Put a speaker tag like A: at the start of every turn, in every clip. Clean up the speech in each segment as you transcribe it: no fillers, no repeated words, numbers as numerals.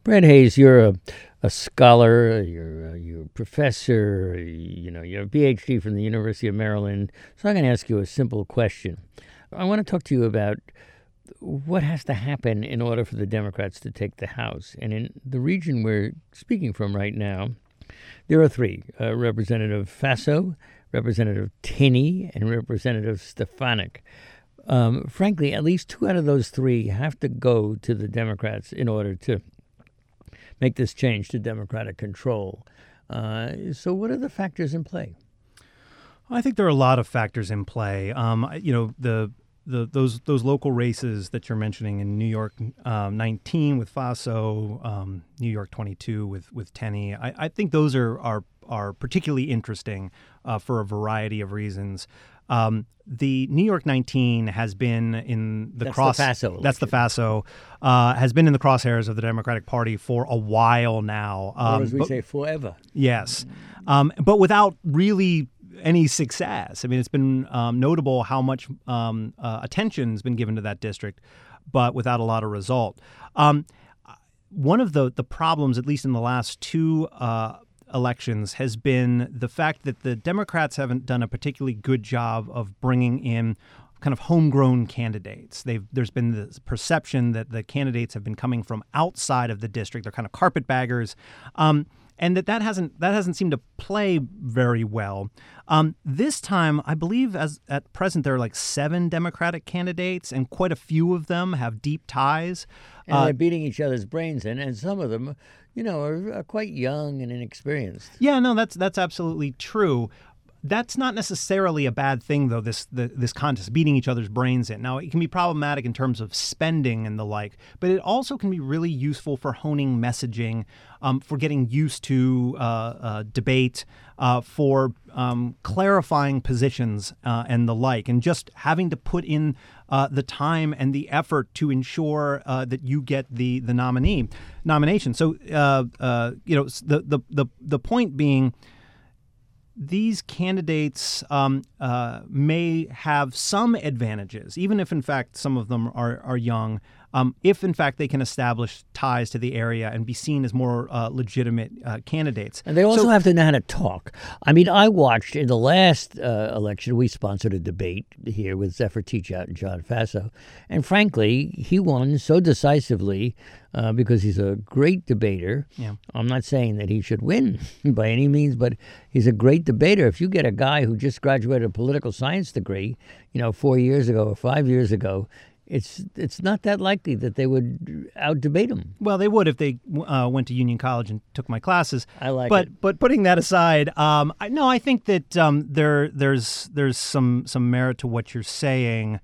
A: Brad Hayes, you're a scholar, you're a professor, you're a PhD from the University of Maryland. So I'm going to ask you a simple question. I want to talk to you about what has to happen in order for the Democrats to take the House. And in the region we're speaking from right now, there are three, Representative Faso, Representative Tenney, and Representative Stefanik. Frankly, at least two out of those three have to go to the Democrats in order to make this change to Democratic control. So what are the factors in play?
B: I think there are a lot of factors in play. Those local races that you're mentioning in New York 19 with Faso, New York 22 with Tenney, I think those are particularly interesting for a variety of reasons. The New York 19 has been in the
A: the Faso
B: That's the Faso. Has been in the crosshairs of the Democratic Party for a while now.
A: Or as we say, forever.
B: Yes. But without really any success. I mean, it's been notable how much attention has been given to that district, but without a lot of result. One of the problems, at least in the last two elections, has been the fact that the Democrats haven't done a particularly good job of bringing in kind of homegrown candidates. There's been this perception that the candidates have been coming from outside of the district. They're kind of carpetbaggers. And that hasn't seemed to play very well. This time, I believe at present there are like 7 Democratic candidates, and quite a few of them have deep ties.
A: And they're beating each other's brains in, and some of them, are quite young and inexperienced.
B: Yeah, no, that's absolutely true. That's not necessarily a bad thing, though, this contest, beating each other's brains in. Now, it can be problematic in terms of spending and the like, but it also can be really useful for honing messaging, for getting used to debate, for clarifying positions and the like, and just having to put in the time and the effort to ensure that you get the nomination. So, the point being, these candidates may have some advantages, even if, in fact, some of them are young, if, in fact, they can establish ties to the area and be seen as more legitimate candidates.
A: And they also have to know how to talk. I mean, I watched in the last election, we sponsored a debate here with Zephyr Teachout and John Faso. And frankly, he won so decisively because he's a great debater.
B: Yeah.
A: I'm not saying that he should win by any means, but he's a great debater. If you get a guy who just graduated a political science degree, 4 years ago or 5 years ago, it's not that likely that they would out-debate him.
B: Well, they would if they went to Union College and took my classes.
A: I like it.
B: But putting that aside, I think that there's some merit to what you're saying.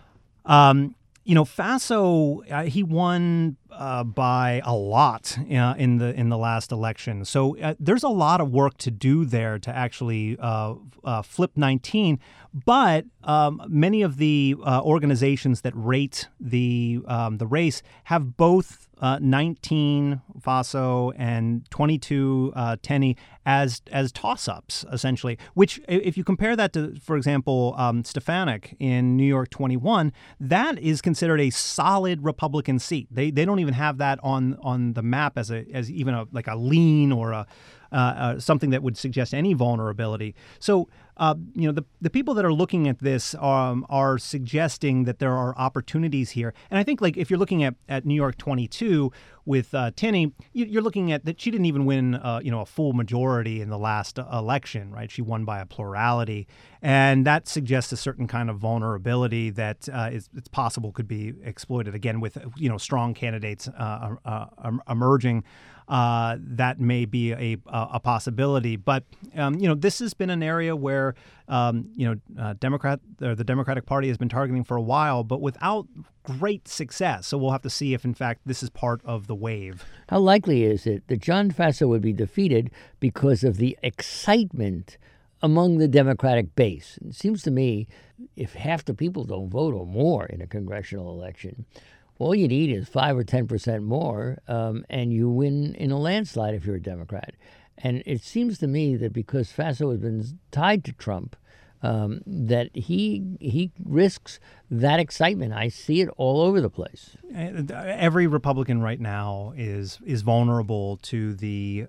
B: Faso, he won by a lot in the last election. So there's a lot of work to do there to actually flip 19. But many of the organizations that rate the race have both 19 Faso and 22 Tenney as toss-ups, essentially, which if you compare that to, for example, Stefanik in New York 21, that is considered a solid Republican seat. They don't even have that on the map as even a lean or something that would suggest any vulnerability. So, the people that are looking at this are suggesting that there are opportunities here. And I think, like, if you're looking at New York 22 with Tenney, you're looking at that she didn't even win, a full majority in the last election, right? She won by a plurality. And that suggests a certain kind of vulnerability that it's possible could be exploited, again, with, strong candidates emerging. That may be a possibility. But, this has been an area where, the Democratic Party has been targeting for a while, but without great success. So we'll have to see if, in fact, this is part of the wave.
A: How likely is it that John Faso would be defeated because of the excitement among the Democratic base? It seems to me if half the people don't vote or more in a congressional election, all you need is 5 or 10% more, and you win in a landslide if you're a Democrat. And it seems to me that because Faso has been tied to Trump, that he risks that excitement. I see it all over the place.
B: Every Republican right now is vulnerable to the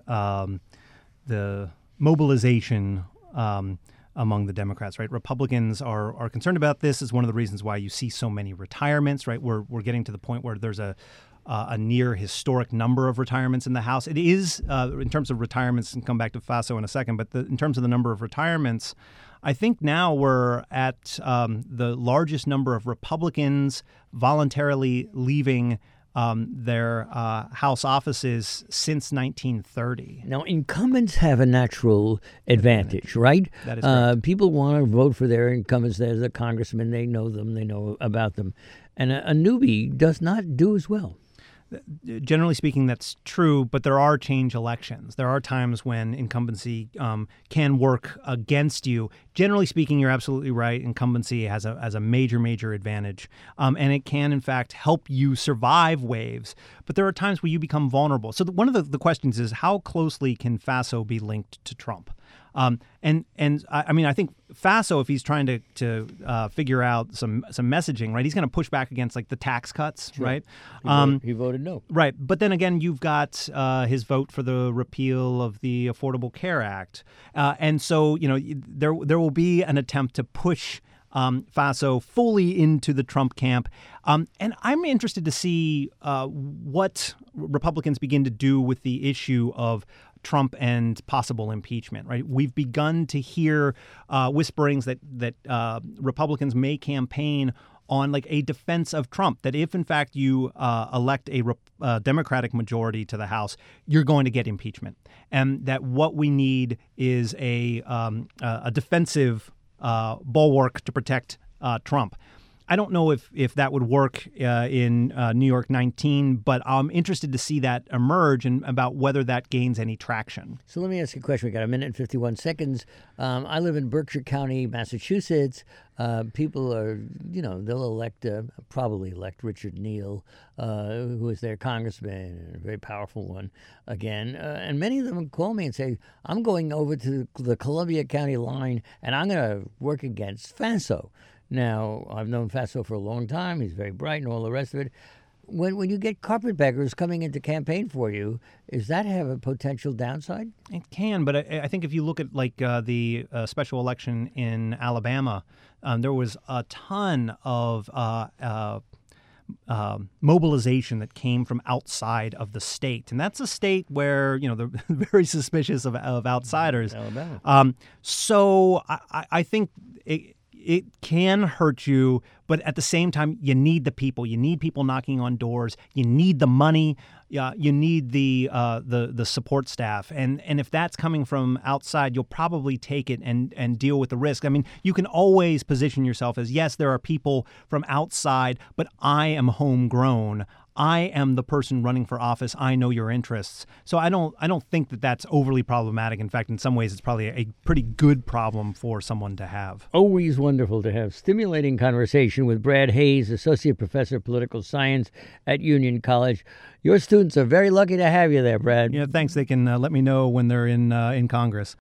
B: mobilization among the Democrats, right? Republicans are concerned about this. Is one of the reasons why you see so many retirements, right? We're getting to the point where there's a near historic number of retirements in the House. It is, in terms of retirements, and come back to Faso in a second, but in terms of the number of retirements, I think now we're at the largest number of Republicans voluntarily leaving their House offices since 1930.
A: Now, incumbents have a natural advantage, right?
B: That is correct.
A: People want to vote for their incumbents. There's a congressman. They know them. They know about them. And a newbie does not do as well.
B: Generally speaking, that's true, but there are change elections. There are times when incumbency can work against you. Generally speaking, you're absolutely right. Incumbency has a major advantage, and it can, in fact, help you survive waves. But there are times where you become vulnerable. So one of the questions is, how closely can Faso be linked to Trump? And I mean, I think Faso, if he's trying to figure out some messaging, right, he's going to push back against like the tax cuts,
A: Sure.
B: right?
A: He voted no.
B: Right. But then again, you've got his vote for the repeal of the Affordable Care Act. And so, there will be an attempt to push Faso fully into the Trump camp. And I'm interested to see what Republicans begin to do with the issue of Trump and possible impeachment, right? We've begun to hear whisperings that Republicans may campaign on like a defense of Trump, that if in fact you elect a Democratic majority to the House, you're going to get impeachment, and that what we need is a defensive bulwark to protect Trump. I don't know if that would work in New York 19, but I'm interested to see that emerge and about whether that gains any traction.
A: So let me ask you a question. We got a minute and 51 seconds. I live in Berkshire County, Massachusetts. People are, they'll probably elect Richard Neal, who is their congressman, a very powerful one, again. And many of them call me and say, I'm going over to the Columbia County line, and I'm going to work against Faso. Now, I've known Faso for a long time. He's very bright and all the rest of it. When you get carpetbaggers coming in to campaign for you, does that have a potential downside?
B: It can, but I think if you look at like the special election in Alabama, there was a ton of mobilization that came from outside of the state. And that's a state where, they're very suspicious of outsiders.
A: Alabama.
B: So I think it can hurt you, but at the same time, you need the people. You need people knocking on doors. You need the money. You need the support staff. And if that's coming from outside, you'll probably take it and deal with the risk. I mean, you can always position yourself as, yes, there are people from outside, but I am homegrown. I am the person running for office. I know your interests. So I don't think that that's overly problematic. In fact, in some ways, it's probably a pretty good problem for someone to have.
A: Always wonderful to have stimulating conversation with Brad Hayes, Associate Professor of Political Science at Union College. Your students are very lucky to have you there, Brad.
B: Yeah, thanks. They can let me know when they're in Congress.